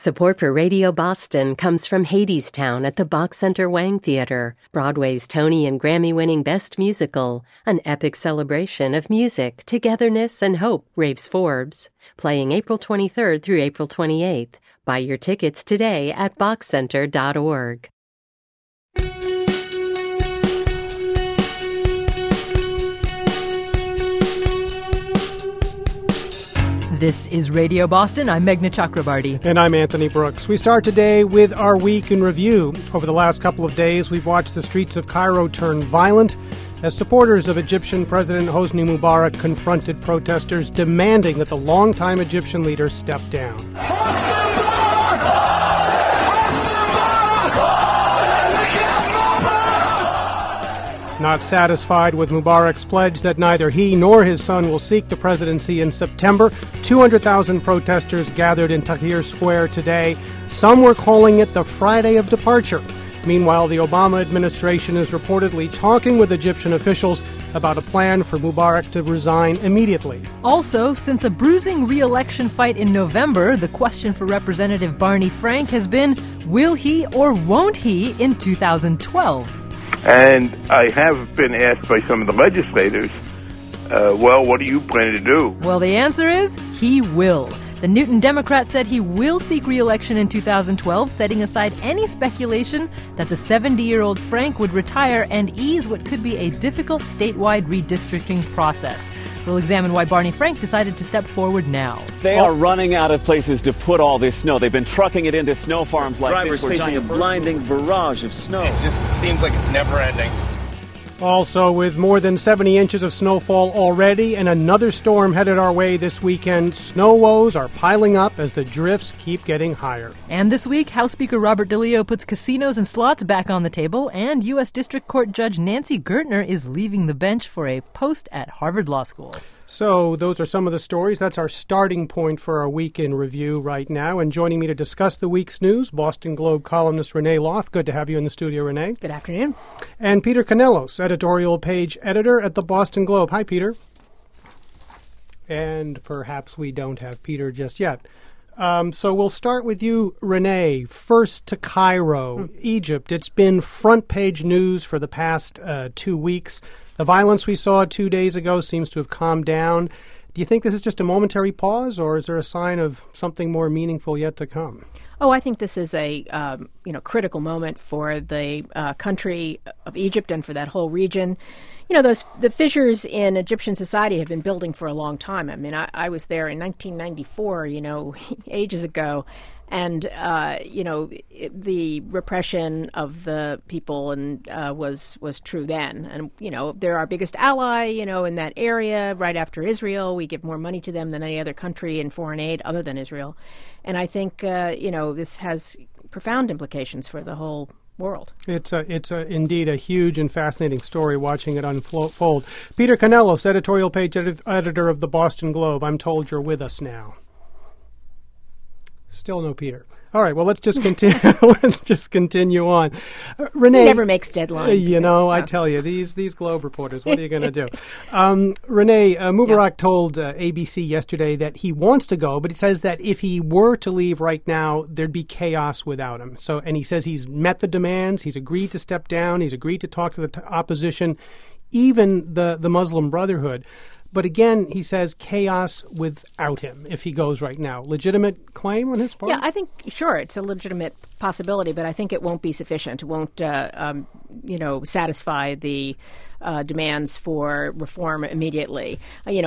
Support for Radio Boston comes from Hadestown at the Bach Center Wang Theater, Broadway's Tony and Grammy-winning Best Musical, an epic celebration of music, togetherness, and hope, raves Forbes. Playing April 23rd through April 28th. Buy your tickets today at bachcenter.org. This is Radio Boston. I'm Meghna Chakrabarty. And I'm Anthony Brooks. We start today with our week in review. Over the last couple of days, we've watched the streets of Cairo turn violent as supporters of Egyptian President Hosni Mubarak confronted protesters demanding that the longtime Egyptian leader step down. Not satisfied with Mubarak's pledge that neither he nor his son will seek the presidency in September, 200,000 protesters gathered in Tahrir Square today. Some were calling it the Friday of Departure. Meanwhile, the Obama administration is reportedly talking with Egyptian officials about a plan for Mubarak to resign immediately. Also, since a bruising re-election fight in November, the question for Representative Barney Frank has been, will he or won't he in 2012? And I have been asked by some of the legislators, what do you plan to do? Well, the answer is he will. The Newton Democrat said he will seek re-election in 2012, setting aside any speculation that the 70-year-old Frank would retire and ease what could be a difficult statewide redistricting process. We'll examine why Barney Frank decided to step forward now. They are running out of places to put all this snow. They've been trucking it into snow farms like Drivers this. facing a blinding barrage of snow. It just seems like it's never ending. Also, with more than 70 inches of snowfall already and another storm headed our way this weekend, snow woes are piling up as the drifts keep getting higher. And this week, House Speaker Robert DeLeo puts casinos and slots back on the table, and U.S. District Court Judge Nancy Gertner is leaving the bench for a post at Harvard Law School. So those are some of the stories. That's our starting point for our week in review right now. And joining me to discuss the week's news, Boston Globe columnist Renee Loth. Good to have you in the studio, Renee. Good afternoon. And Peter Canellos, editorial page editor at the Boston Globe. Hi, Peter. And perhaps we don't have Peter just yet. So we'll start with you, Renee. First to Cairo, Egypt. It's been front page news for the past 2 weeks. The violence we saw 2 days ago seems to have calmed down. Do you think this is just a momentary pause, or is there a sign of something more meaningful yet to come? Oh, I think this is a critical moment for the country of Egypt and for that whole region. You know, the fissures in Egyptian society have been building for a long time. I mean, I was there in 1994, ages ago. And, the repression of the people was true then. And, they're our biggest ally, in that area right after Israel. We give more money to them than any other country in foreign aid other than Israel. And I think, this has profound implications for the whole world. It's indeed a huge and fascinating story watching it unfold. Peter Canellos, editorial page editor of the Boston Globe. I'm told you're with us now. Still no Peter. All right, well, let's just continue. Let's just continue on. Renee, he never makes deadlines. I tell you, these Globe reporters. What are you going to do? Renee, Mubarak told ABC yesterday that he wants to go, but he says that if he were to leave right now, there'd be chaos without him. And he says he's met the demands. He's agreed to step down. He's agreed to talk to the opposition, even the Muslim Brotherhood. But again, he says chaos without him if he goes right now. Legitimate claim on his part? Yeah, I think, sure, it's a legitimate possibility, but I think it won't be sufficient. It won't, satisfy the demands for reform immediately.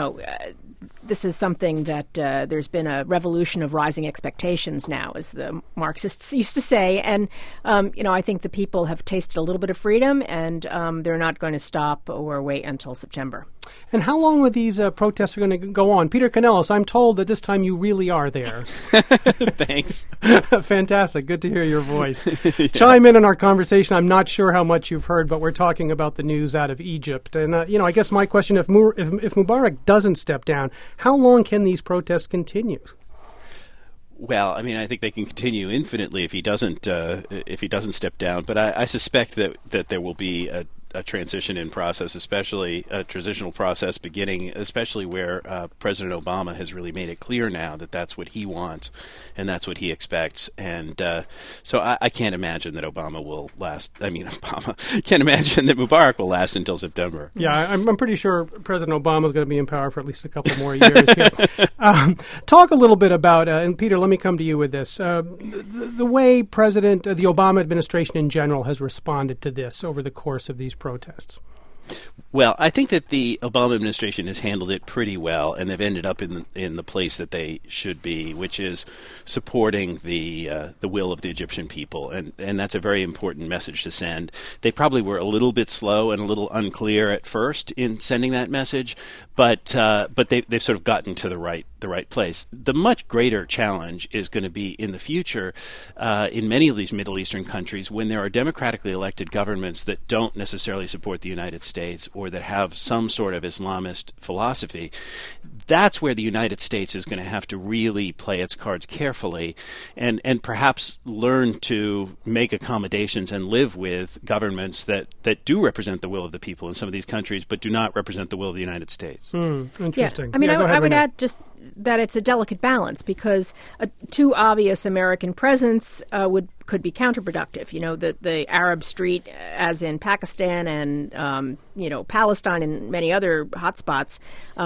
This is something that there's been a revolution of rising expectations now, as the Marxists used to say. And, I think the people have tasted a little bit of freedom, and they're not going to stop or wait until September. And how long are these protests going to go on? Peter Canellos, I'm told that this time you really are there. Thanks. Fantastic. Good to hear your voice. Yeah. Chime in on our conversation. I'm not sure how much you've heard, but we're talking about the news out of Egypt. And, I guess my question, if Mubarak doesn't step down, how long can these protests continue? Well, I mean, I think they can continue infinitely if he doesn't step down. But I suspect that there will be a a transition in process, especially a transitional process beginning, especially where President Obama has really made it clear now that that's what he wants and that's what he expects. And so I can't imagine that Obama will last. I mean, can't imagine that Mubarak will last until September. Yeah, I'm pretty sure President Obama is going to be in power for at least a couple more years here. Talk a little bit about, and Peter, let me come to you with this, the way the Obama administration in general has responded to this over the course of these protests. Well, I think that the Obama administration has handled it pretty well, and they've ended up in the place that they should be, which is supporting the will of the Egyptian people, and that's a very important message to send. They probably were a little bit slow and a little unclear at first in sending that message, but they've sort of gotten to the right place. The much greater challenge is going to be in the future in many of these Middle Eastern countries when there are democratically elected governments that don't necessarily support the United States or that have some sort of Islamist philosophy. That's where the United States is going to have to really play its cards carefully and perhaps learn to make accommodations and live with governments that do represent the will of the people in some of these countries but do not represent the will of the United States. Interesting. Yeah. I mean, I would add just that it's a delicate balance because a too obvious American presence could be counterproductive. You know, the Arab street, as in Pakistan and Palestine and many other hotspots,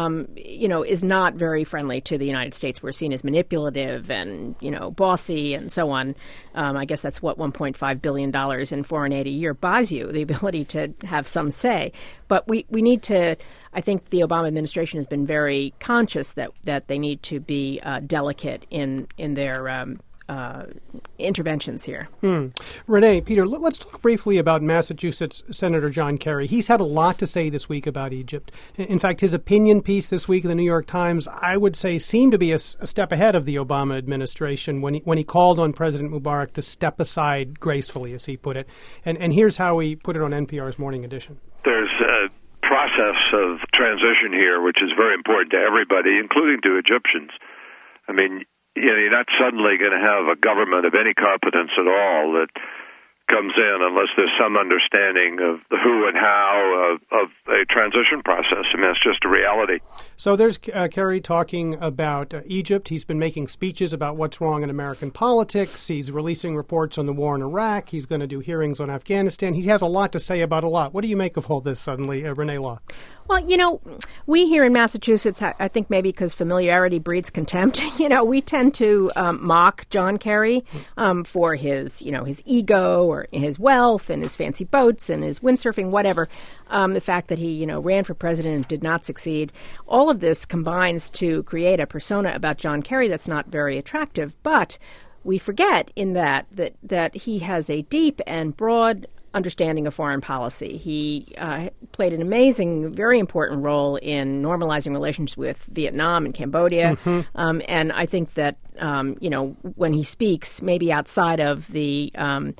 is not very friendly to the United States. We're seen as manipulative and bossy and so on. I guess that's what $1.5 billion in foreign aid a year buys you, the ability to have some say. But we need to. I think the Obama administration has been very conscious that they need to be delicate in their interventions here. Renee, Peter, let's talk briefly about Massachusetts Senator John Kerry. He's had a lot to say this week about Egypt. In fact, his opinion piece this week in the New York Times, I would say, seemed to be a step ahead of the Obama administration when he called on President Mubarak to step aside gracefully, as he put it. And here's how he put it on NPR's Morning Edition. There's a process of transition here, which is very important to everybody, including to Egyptians. I mean, you're not suddenly going to have a government of any competence at all that comes in unless there's some understanding of the who and how of a transition process. I mean, it's just a reality. So there's Kerry talking about Egypt. He's been making speeches about what's wrong in American politics. He's releasing reports on the war in Iraq. He's going to do hearings on Afghanistan. He has a lot to say about a lot. What do you make of all this suddenly, Renee Law? Well, we here in Massachusetts, I think maybe because familiarity breeds contempt, we tend to mock John Kerry for his ego or his wealth and his fancy boats and his windsurfing, whatever. The fact that he, ran for president and did not succeed. All of this combines to create a persona about John Kerry that's not very attractive. But we forget in that he has a deep and broad understanding of foreign policy. He played an amazing, very important role in normalizing relations with Vietnam and Cambodia. And I think that, when he speaks, maybe outside of the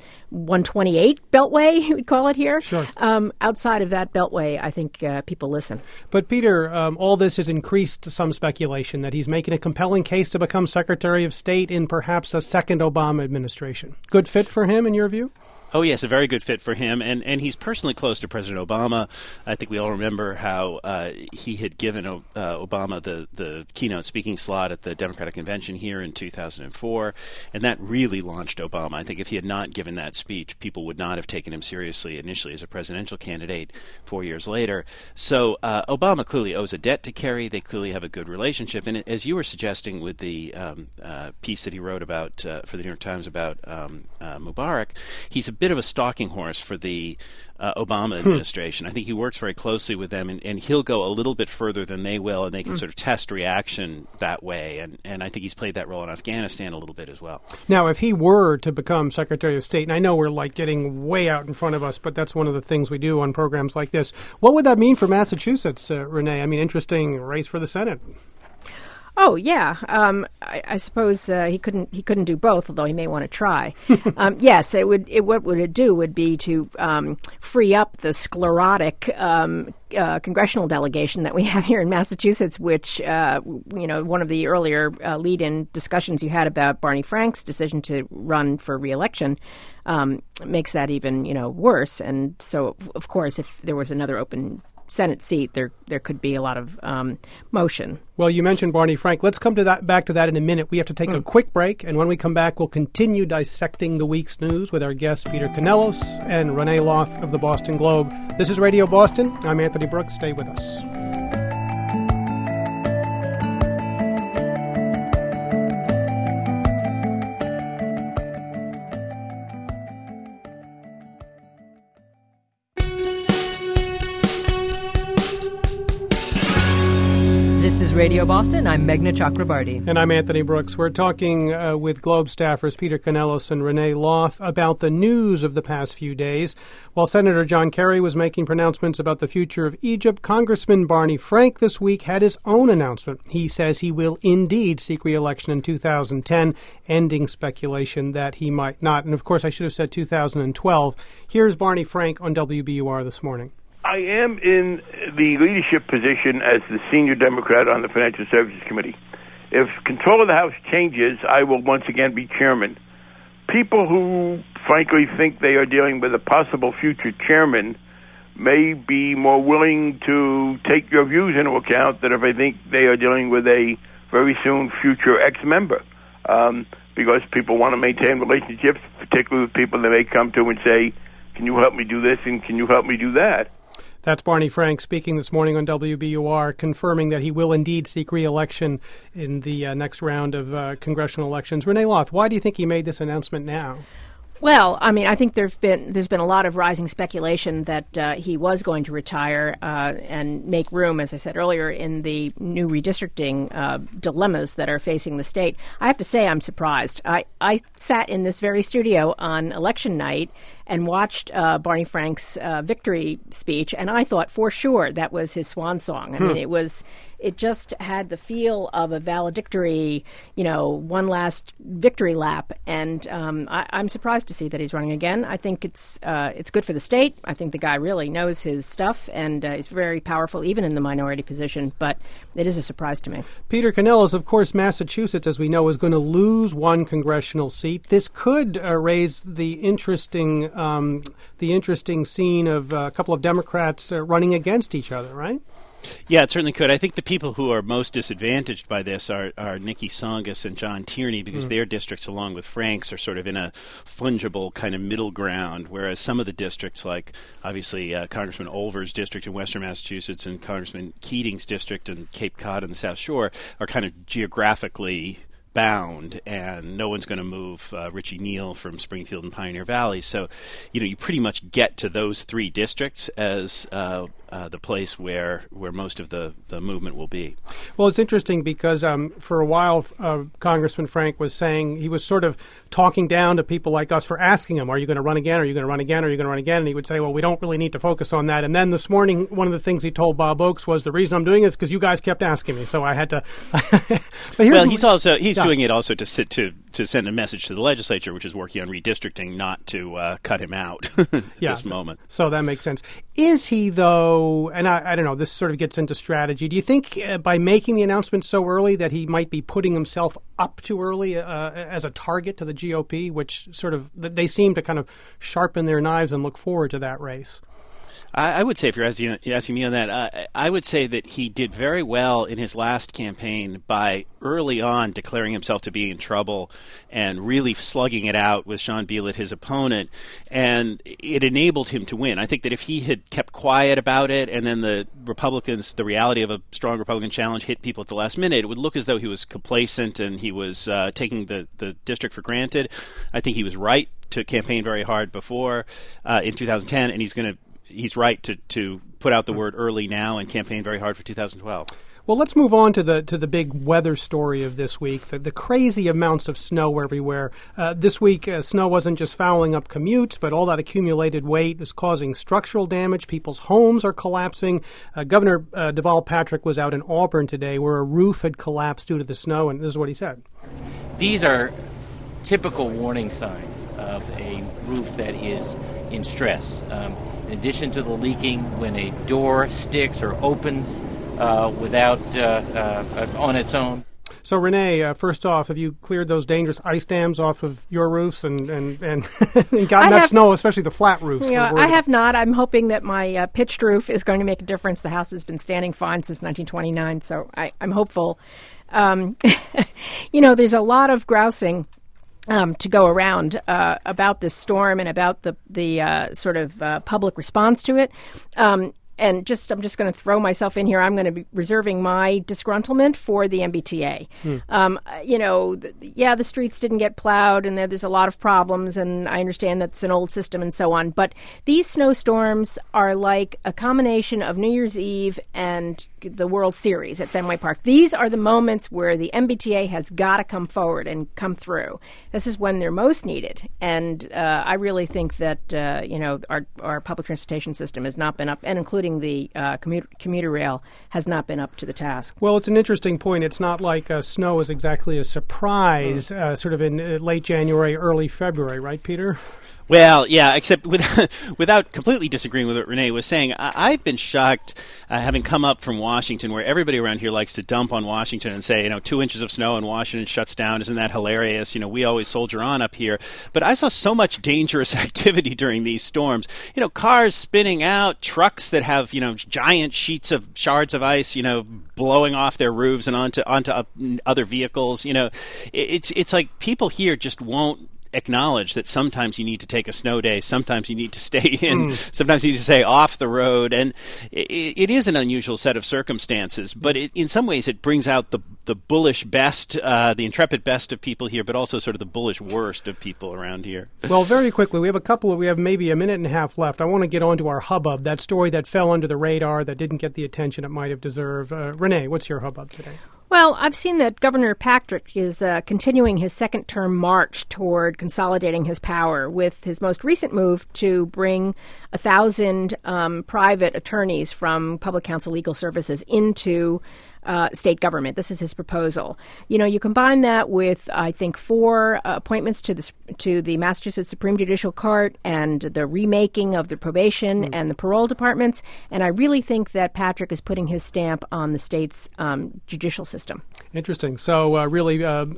128 Beltway, we'd call it here, sure. Outside of that Beltway, I think people listen. But, Peter, all this has increased some speculation that he's making a compelling case to become Secretary of State in perhaps a second Obama administration. Good fit for him, in your view? Oh, yes, a very good fit for him. And he's personally close to President Obama. I think we all remember how he had given Obama the keynote speaking slot at the Democratic Convention here in 2004, and that really launched Obama. I think if he had not given that speech, people would not have taken him seriously initially as a presidential candidate 4 years later. So Obama clearly owes a debt to Kerry. They clearly have a good relationship. And as you were suggesting with the piece that he wrote about for the New York Times about Mubarak, he's a bit of a stalking horse for the Obama administration. I think he works very closely with them, and he'll go a little bit further than they will, and they can sort of test reaction that way. And I think he's played that role in Afghanistan a little bit as well. Now, if he were to become Secretary of State, and I know we're getting way out in front of us, but that's one of the things we do on programs like this, what would that mean for Massachusetts, Renee? I mean, interesting race for the Senate. Oh yeah, I suppose he couldn't do both, although he may want to try. Yes, what would it do would be to free up the sclerotic congressional delegation that we have here in Massachusetts, which one of the earlier lead-in discussions you had about Barney Frank's decision to run for re-election makes that even worse. And so, of course, if there was another open Senate seat, there could be a lot of motion. Well, you mentioned Barney Frank. Let's come to back to that in a minute. We have to take a quick break, and when we come back, we'll continue dissecting the week's news with our guests Peter Canelos and Renee Loth of the Boston Globe. This is Radio Boston. I'm Anthony Brooks. Stay with us. Radio Boston. I'm Meghna Chakrabarty. And I'm Anthony Brooks. We're talking with Globe staffers Peter Canelos and Renee Loth about the news of the past few days. While Senator John Kerry was making pronouncements about the future of Egypt, Congressman Barney Frank this week had his own announcement. He says he will indeed seek re-election in 2010, ending speculation that he might not. And of course, I should have said 2012. Here's Barney Frank on WBUR this morning. I am in the leadership position as the senior Democrat on the Financial Services Committee. If control of the House changes, I will once again be chairman. People who, frankly, think they are dealing with a possible future chairman may be more willing to take your views into account than if I think they are dealing with a very soon future ex-member. Because people want to maintain relationships, particularly with people that may come to and say, can you help me do this and can you help me do that? That's Barney Frank speaking this morning on WBUR, confirming that he will indeed seek re-election in the next round of congressional elections. Renee Loth, why do you think he made this announcement now? Well, I mean, I think there's been a lot of rising speculation that he was going to retire and make room, as I said earlier, in the new redistricting dilemmas that are facing the state. I have to say I'm surprised. I sat in this very studio on election night and watched Barney Frank's victory speech, and I thought for sure that was his swan song. I mean, it just had the feel of a valedictory, one last victory lap, and I'm surprised to see that he's running again. I think it's good for the state. I think the guy really knows his stuff, and he's very powerful, even in the minority position, but it is a surprise to me. Peter Canelos, of course, Massachusetts, as we know, is going to lose one congressional seat. This could raise the interesting scene of a couple of Democrats running against each other, right? Yeah, it certainly could. I think the people who are most disadvantaged by this are Nikki Tsongas and John Tierney, because their districts, along with Frank's, are sort of in a fungible kind of middle ground, whereas some of the districts, like obviously Congressman Olver's district in western Massachusetts and Congressman Keating's district in Cape Cod and the South Shore, are kind of geographically bound, and no one's going to move Richie Neal from Springfield and Pioneer Valley. So, you pretty much get to those three districts as the place where most of the movement will be. Well, it's interesting because for a while, Congressman Frank was saying, he was sort of talking down to people like us for asking him, are you going to run again? Are you going to run again? Are you going to run again? And he would say, well, we don't really need to focus on that. And then this morning, one of the things he told Bob Oakes was, the reason I'm doing it is because you guys kept asking me, so I had to. Well, he's doing it also to send a message to the legislature, which is working on redistricting, not to cut him out at this moment. So that makes sense. Is he, though, and I don't know, this sort of gets into strategy, do you think by making the announcement so early that he might be putting himself up too early as a target to the GOP, which sort of, they seem to kind of sharpen their knives and look forward to that race? I would say, if you're asking me on that, I would say that he did very well in his last campaign by early on declaring himself to be in trouble and really slugging it out with Sean Bealett, his opponent, and it enabled him to win. I think that if he had kept quiet about it and then the Republicans, the reality of a strong Republican challenge hit people at the last minute, it would look as though he was complacent and he was taking the district for granted. I think he was right to campaign very hard before in 2010, and he's right to put out the word early now and campaign very hard for 2012. Well, let's move on to the big weather story of this week, the crazy amounts of snow everywhere. This week, snow wasn't just fouling up commutes, but all that accumulated weight is causing structural damage. People's homes are collapsing. Governor Deval Patrick was out in Auburn today where a roof had collapsed due to the snow, and this is what he said. These are typical warning signs of a roof that is in stress. In addition to the leaking, when a door sticks or opens without on its own. So, Renee, first off, have you cleared those dangerous ice dams off of your roofs and gotten that snow, especially the flat roofs? I have not. I'm hoping that my pitched roof is going to make a difference. The house has been standing fine since 1929, so I'm hopeful. There's a lot of grousing to go around about this storm and about the sort of public response to it. And I'm just going to throw myself in here. I'm going to be reserving my disgruntlement for the MBTA. The streets didn't get plowed, and there's a lot of problems, and I understand that's an old system and so on. But these snowstorms are like a combination of New Year's Eve and the World Series at Fenway Park. These are the moments where the MBTA has got to come forward and come through. This is when they're most needed, and I really think that our public transportation system has not been up, and including the commuter rail has not been up to the task. Well, it's an interesting point. It's not like snow is exactly a surprise, sort of in late January, early February, right, Peter? Well, yeah, except without completely disagreeing with what Renee was saying, I've been shocked having come up from Washington, where everybody around here likes to dump on Washington and say, 2 inches of snow and Washington shuts down. Isn't that hilarious? We always soldier on up here. But I saw so much dangerous activity during these storms. Cars spinning out, trucks that have, giant sheets of shards of ice, blowing off their roofs and onto other vehicles. It's like people here just won't acknowledge that sometimes you need to take a snow day, sometimes you need to stay in, sometimes you need to stay off the road, and it is an unusual set of circumstances, but in some ways it brings out the bullish best, the intrepid best of people here, but also sort of the bullish worst of people around here. Well, very quickly, we have maybe a minute and a half left. I want to get on to our hubbub, that story that fell under the radar, that didn't get the attention it might have deserved. Renee, what's your hubbub today? Well, I've seen that Governor Patrick is continuing his second-term march toward consolidating his power with his most recent move to bring 1,000 private attorneys from Public Counsel Legal Services into state government. This is his proposal. You combine that with, I think, 4 appointments to the Massachusetts Supreme Judicial Court and the remaking of the probation and the parole departments, and I really think that Patrick is putting his stamp on the state's judicial system. Interesting. So really,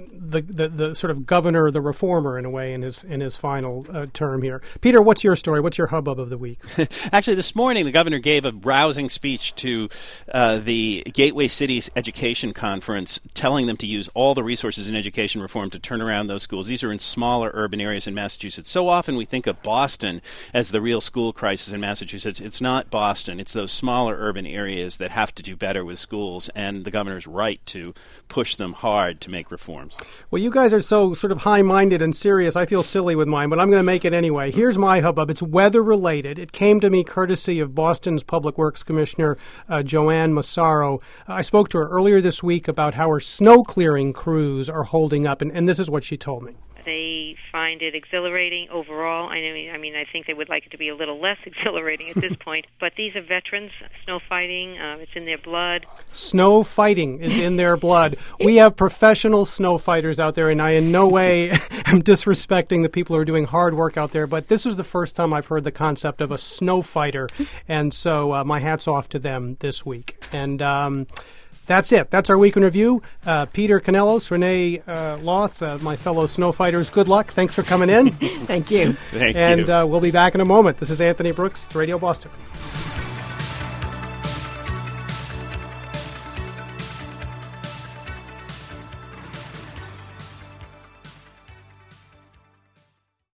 the sort of governor, the reformer, in a way, in his final term here. Peter, what's your story? What's your hubbub of the week? Actually, this morning the governor gave a rousing speech to the Gateway City Education Conference, telling them to use all the resources in education reform to turn around those schools. These are in smaller urban areas in Massachusetts. So often we think of Boston as the real school crisis in Massachusetts. It's not Boston. It's those smaller urban areas that have to do better with schools, and the governor's right to push them hard to make reforms. Well, you guys are so sort of high-minded and serious. I feel silly with mine, but I'm going to make it anyway. Here's my hubbub. It's weather-related. It came to me courtesy of Boston's Public Works Commissioner Joanne Massaro. I spoke to her earlier this week about how her snow clearing crews are holding up, and this is what she told me. They find it exhilarating overall. I mean, I think they would like it to be a little less exhilarating at this point. But these are veterans, snow fighting. It's in their blood. Snow fighting is in their blood. We have professional snow fighters out there, and I in no way am disrespecting the people who are doing hard work out there. But this is the first time I've heard the concept of a snow fighter, and so my hat's off to them this week. And that's it. That's our week in review. Peter Canelos, Renee Loth, my fellow snow fighters, good luck. Thanks for coming in. Thank you. Thank you. And we'll be back in a moment. This is Anthony Brooks, Radio Boston.